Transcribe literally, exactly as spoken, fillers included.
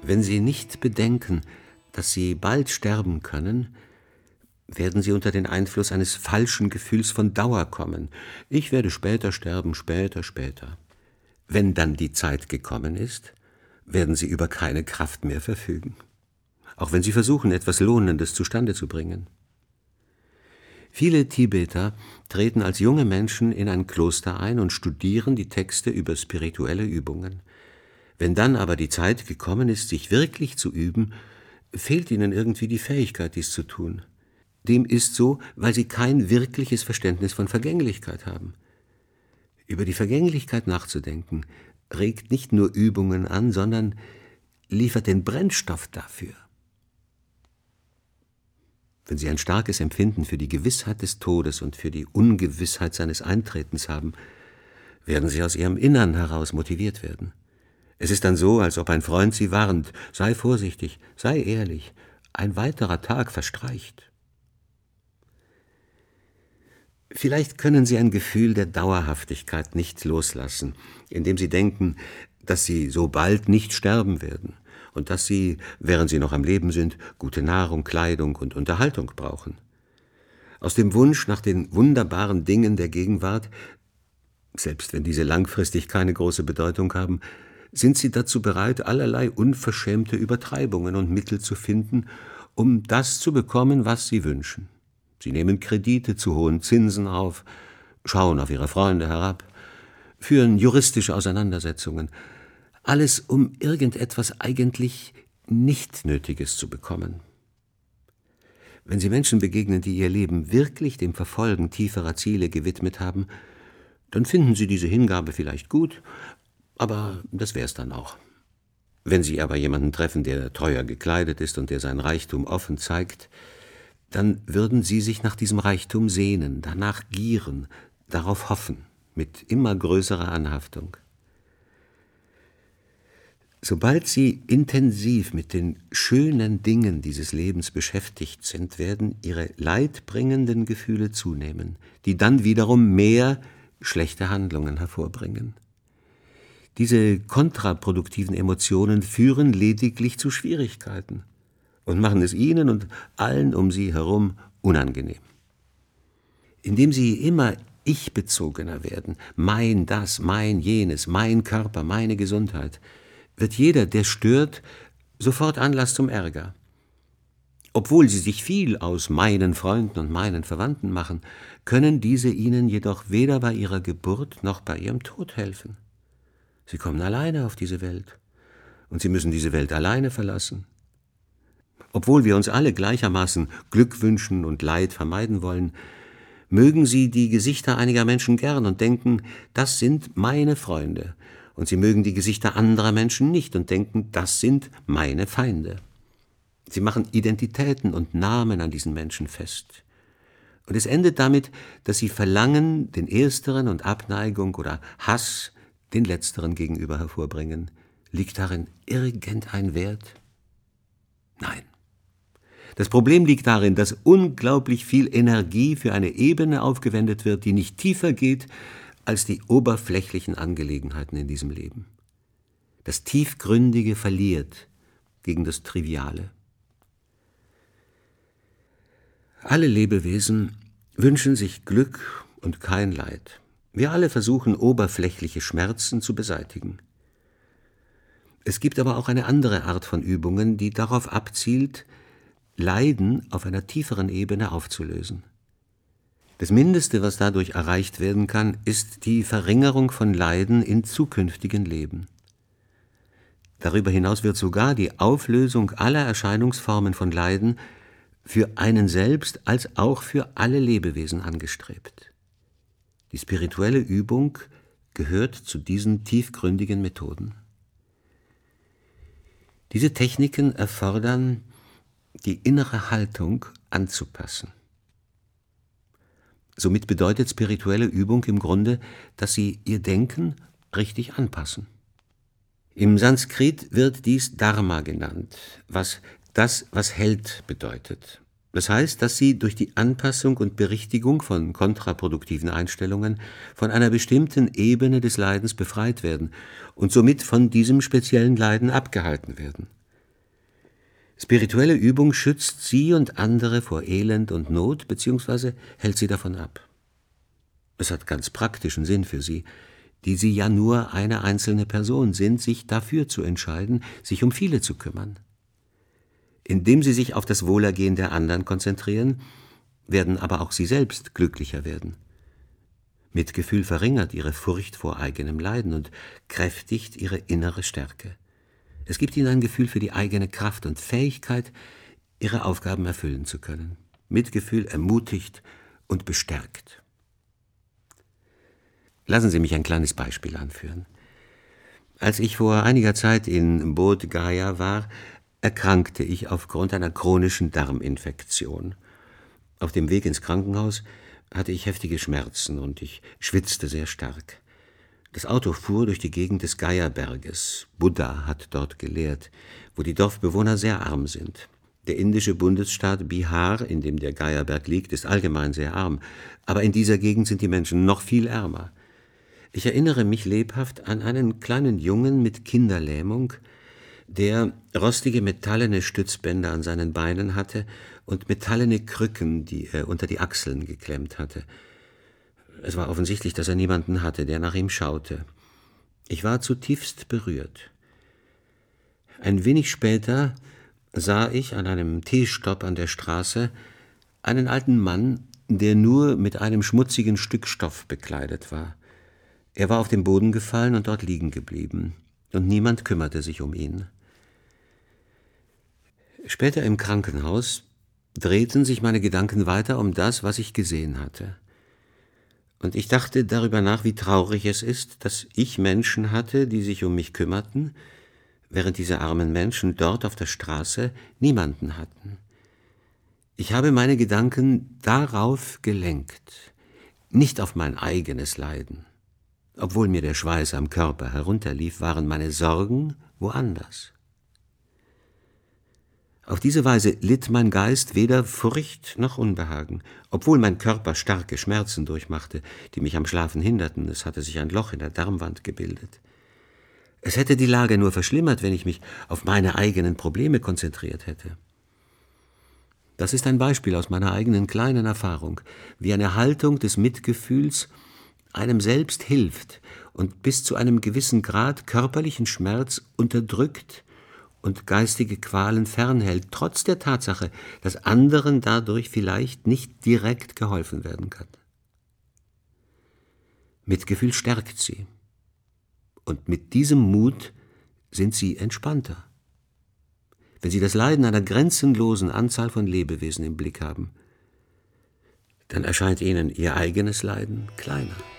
Wenn Sie nicht bedenken, dass Sie bald sterben können, werden Sie unter den Einfluss eines falschen Gefühls von Dauer kommen. Ich werde später sterben, später, später. Wenn dann die Zeit gekommen ist, werden Sie über keine Kraft mehr verfügen, auch wenn Sie versuchen, etwas Lohnendes zustande zu bringen. Viele Tibeter treten als junge Menschen in ein Kloster ein und studieren die Texte über spirituelle Übungen. Wenn dann aber die Zeit gekommen ist, sich wirklich zu üben, fehlt ihnen irgendwie die Fähigkeit, dies zu tun. Dem ist so, weil sie kein wirkliches Verständnis von Vergänglichkeit haben. Über die Vergänglichkeit nachzudenken, regt nicht nur Übungen an, sondern liefert den Brennstoff dafür. Wenn Sie ein starkes Empfinden für die Gewissheit des Todes und für die Ungewissheit seines Eintretens haben, werden Sie aus Ihrem Innern heraus motiviert werden. Es ist dann so, als ob ein Freund Sie warnt: Sei vorsichtig, sei ehrlich, ein weiterer Tag verstreicht. Vielleicht können Sie ein Gefühl der Dauerhaftigkeit nicht loslassen, indem Sie denken, dass Sie so bald nicht sterben werden und dass Sie, während Sie noch am Leben sind, gute Nahrung, Kleidung und Unterhaltung brauchen. Aus dem Wunsch nach den wunderbaren Dingen der Gegenwart, selbst wenn diese langfristig keine große Bedeutung haben, sind Sie dazu bereit, allerlei unverschämte Übertreibungen und Mittel zu finden, um das zu bekommen, was Sie wünschen. Sie nehmen Kredite zu hohen Zinsen auf, schauen auf Ihre Freunde herab, führen juristische Auseinandersetzungen, alles um irgendetwas eigentlich nicht Nötiges zu bekommen. Wenn Sie Menschen begegnen, die ihr Leben wirklich dem Verfolgen tieferer Ziele gewidmet haben, dann finden Sie diese Hingabe vielleicht gut, aber das wär's dann auch. Wenn Sie aber jemanden treffen, der teuer gekleidet ist und der sein Reichtum offen zeigt, dann würden Sie sich nach diesem Reichtum sehnen, danach gieren, darauf hoffen, mit immer größerer Anhaftung. Sobald Sie intensiv mit den schönen Dingen dieses Lebens beschäftigt sind, werden Ihre leidbringenden Gefühle zunehmen, die dann wiederum mehr schlechte Handlungen hervorbringen. Diese kontraproduktiven Emotionen führen lediglich zu Schwierigkeiten und machen es Ihnen und allen um Sie herum unangenehm. Indem Sie immer ich-bezogener werden, mein das, mein jenes, mein Körper, meine Gesundheit, wird jeder, der stört, sofort Anlass zum Ärger. Obwohl Sie sich viel aus meinen Freunden und meinen Verwandten machen, können diese Ihnen jedoch weder bei Ihrer Geburt noch bei Ihrem Tod helfen. Sie kommen alleine auf diese Welt und Sie müssen diese Welt alleine verlassen. Obwohl wir uns alle gleichermaßen Glück wünschen und Leid vermeiden wollen, mögen Sie die Gesichter einiger Menschen gern und denken, das sind meine Freunde, und Sie mögen die Gesichter anderer Menschen nicht und denken, das sind meine Feinde. Sie machen Identitäten und Namen an diesen Menschen fest. Und es endet damit, dass Sie Verlangen den Ersteren und Abneigung oder Hass den Letzteren gegenüber hervorbringen. Liegt darin irgendein Wert? Nein. Das Problem liegt darin, dass unglaublich viel Energie für eine Ebene aufgewendet wird, die nicht tiefer geht als die oberflächlichen Angelegenheiten in diesem Leben. Das Tiefgründige verliert gegen das Triviale. Alle Lebewesen wünschen sich Glück und kein Leid. Wir alle versuchen, oberflächliche Schmerzen zu beseitigen. Es gibt aber auch eine andere Art von Übungen, die darauf abzielt, Leiden auf einer tieferen Ebene aufzulösen. Das Mindeste, was dadurch erreicht werden kann, ist die Verringerung von Leiden in zukünftigen Leben. Darüber hinaus wird sogar die Auflösung aller Erscheinungsformen von Leiden für einen selbst als auch für alle Lebewesen angestrebt. Die spirituelle Übung gehört zu diesen tiefgründigen Methoden. Diese Techniken erfordern, die innere Haltung anzupassen. Somit bedeutet spirituelle Übung im Grunde, dass Sie Ihr Denken richtig anpassen. Im Sanskrit wird dies Dharma genannt, was das, was hält, bedeutet. Das heißt, dass Sie durch die Anpassung und Berichtigung von kontraproduktiven Einstellungen von einer bestimmten Ebene des Leidens befreit werden und somit von diesem speziellen Leiden abgehalten werden. Spirituelle Übung schützt Sie und andere vor Elend und Not bzw. hält sie davon ab. Es hat ganz praktischen Sinn für Sie, die Sie ja nur eine einzelne Person sind, sich dafür zu entscheiden, sich um viele zu kümmern. Indem Sie sich auf das Wohlergehen der anderen konzentrieren, werden aber auch Sie selbst glücklicher werden. Mitgefühl verringert Ihre Furcht vor eigenem Leiden und kräftigt Ihre innere Stärke. Es gibt Ihnen ein Gefühl für die eigene Kraft und Fähigkeit, Ihre Aufgaben erfüllen zu können. Mitgefühl ermutigt und bestärkt. Lassen Sie mich ein kleines Beispiel anführen. Als ich vor einiger Zeit in Bodh Gaya war, erkrankte ich aufgrund einer chronischen Darminfektion. Auf dem Weg ins Krankenhaus hatte ich heftige Schmerzen und ich schwitzte sehr stark. Das Auto fuhr durch die Gegend des Gaya-Berges. Buddha hat dort gelehrt, wo die Dorfbewohner sehr arm sind. Der indische Bundesstaat Bihar, in dem der Gaya-Berg liegt, ist allgemein sehr arm, aber in dieser Gegend sind die Menschen noch viel ärmer. Ich erinnere mich lebhaft an einen kleinen Jungen mit Kinderlähmung, der rostige metallene Stützbänder an seinen Beinen hatte und metallene Krücken, die er unter die Achseln geklemmt hatte. Es war offensichtlich, dass er niemanden hatte, der nach ihm schaute. Ich war zutiefst berührt. Ein wenig später sah ich an einem Teestopp an der Straße einen alten Mann, der nur mit einem schmutzigen Stück Stoff bekleidet war. Er war auf den Boden gefallen und dort liegen geblieben, und niemand kümmerte sich um ihn. Später im Krankenhaus drehten sich meine Gedanken weiter um das, was ich gesehen hatte. Und ich dachte darüber nach, wie traurig es ist, dass ich Menschen hatte, die sich um mich kümmerten, während diese armen Menschen dort auf der Straße niemanden hatten. Ich habe meine Gedanken darauf gelenkt, nicht auf mein eigenes Leiden. Obwohl mir der Schweiß am Körper herunterlief, waren meine Sorgen woanders. Auf diese Weise litt mein Geist weder Furcht noch Unbehagen, obwohl mein Körper starke Schmerzen durchmachte, die mich am Schlafen hinderten. Es hatte sich ein Loch in der Darmwand gebildet. Es hätte die Lage nur verschlimmert, wenn ich mich auf meine eigenen Probleme konzentriert hätte. Das ist ein Beispiel aus meiner eigenen kleinen Erfahrung, wie eine Haltung des Mitgefühls einem selbst hilft und bis zu einem gewissen Grad körperlichen Schmerz unterdrückt und geistige Qualen fernhält, trotz der Tatsache, dass anderen dadurch vielleicht nicht direkt geholfen werden kann. Mitgefühl stärkt sie, und mit diesem Mut sind sie entspannter. Wenn sie das Leiden einer grenzenlosen Anzahl von Lebewesen im Blick haben, dann erscheint ihnen ihr eigenes Leiden kleiner.